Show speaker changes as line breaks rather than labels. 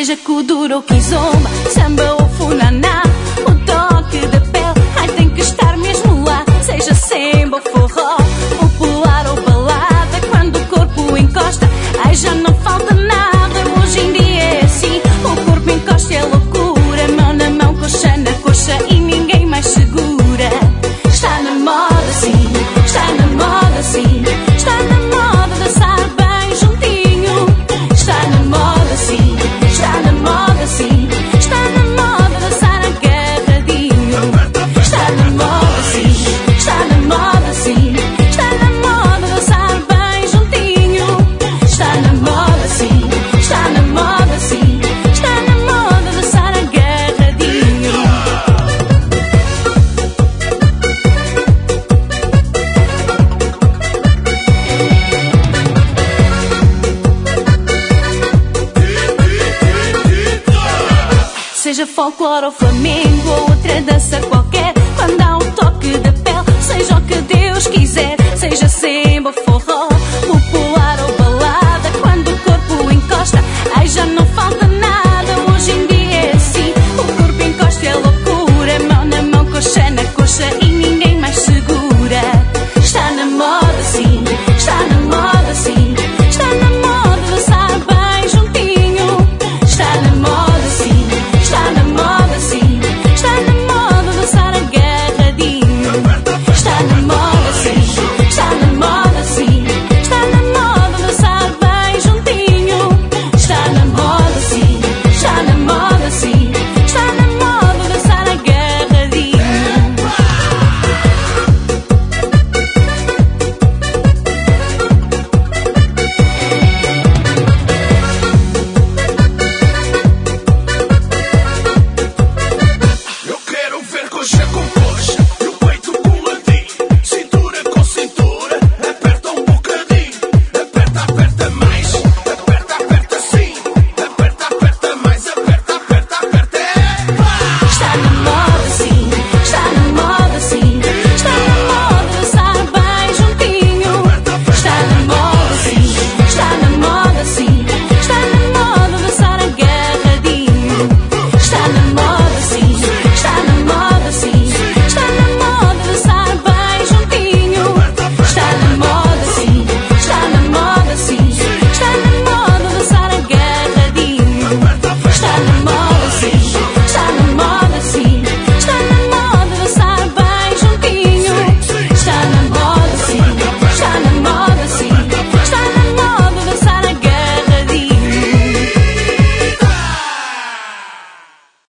Seja kuduro ou kizomba, samba ou funaná, o toque de pele, ai tem que estar mesmo lá. Seja samba ou forró, popular ou balada, quando o corpo encosta, ai já não falta nada. Hoje em dia é assim, o corpo encosta é loucura, mão na mão, coxa na coxa e ninguém mais segura. Está na moda sim, está na moda sim, está na moda dançar bem juntinho. Está na moda sim, está na moda sim, está na moda dançar agarradinho. Está na moda sim, está na moda sim, está na moda dançar bem juntinho. Está na moda sim, está na moda sim, está na moda dançar agarradinho. Seja folclore ou flamengo ou outra dança qualquer, quando há um toque de pele, seja o que Deus quiser. Seja samba ou